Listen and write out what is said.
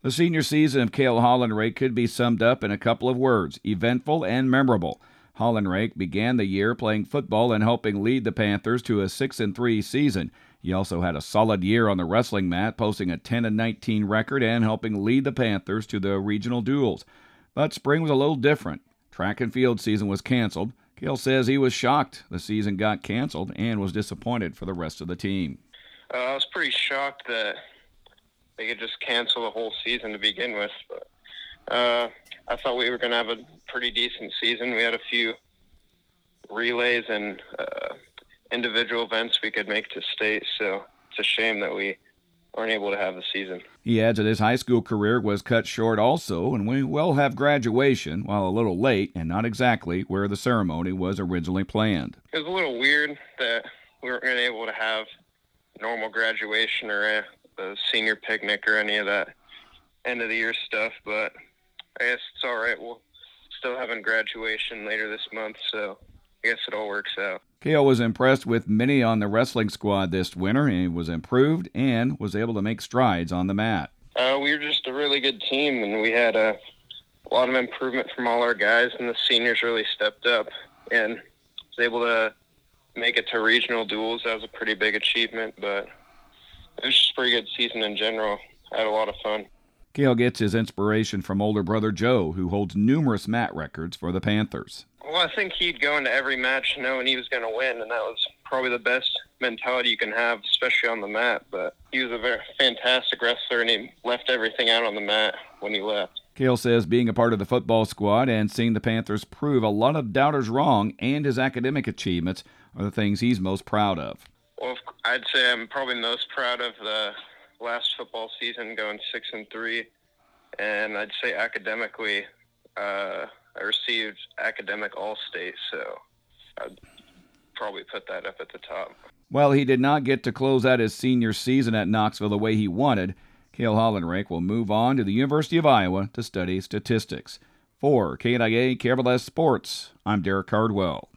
The senior season of Cale Hollenrake could be summed up in a couple of words: eventful and memorable. Hollenrake began the year playing football and helping lead the Panthers to a 6-3 season. He also had a solid year on the wrestling mat, posting a 10-19 record and helping lead the Panthers to the regional duels. But spring was a little different. Track and field season was canceled. Cale says he was shocked the season got canceled and was disappointed for the rest of the team. I was pretty shocked that they could just cancel the whole season to begin with. But I thought we were going to have a pretty decent season. We had a few relays and individual events we could make to state, so it's a shame that we weren't able to have the season. He adds that his high school career was cut short also, and we will have graduation, while a little late and not exactly where the ceremony was originally planned. It was a little weird that we weren't going to be able to have normal graduation or a senior picnic or any of that end of the year stuff, but I guess it's all right. We'll still having graduation later this month, so I guess it all works out. Cale was impressed with many on the wrestling squad this winter and was improved and was able to make strides on the mat. We were just a really good team, and we had a lot of improvement from all our guys, and the seniors really stepped up and was able to make it to regional duels. That was a pretty big achievement, but it was just a pretty good season in general. I had a lot of fun. Cale gets his inspiration from older brother Joe, who holds numerous mat records for the Panthers. Well, I think he'd go into every match knowing he was going to win, and that was probably the best mentality you can have, especially on the mat. But he was a very fantastic wrestler, and he left everything out on the mat when he left. Cale says being a part of the football squad and seeing the Panthers prove a lot of doubters wrong and his academic achievements are the things he's most proud of. Well, I'd say I'm probably most proud of the last football season going 6-3, and I'd say academically, I received academic all-state, so I'd probably put that up at the top. While he did not get to close out his senior season at Knoxville the way he wanted, Cale Hollenrake will move on to the University of Iowa to study statistics. For KNIA KRLS Sports, I'm Derek Cardwell.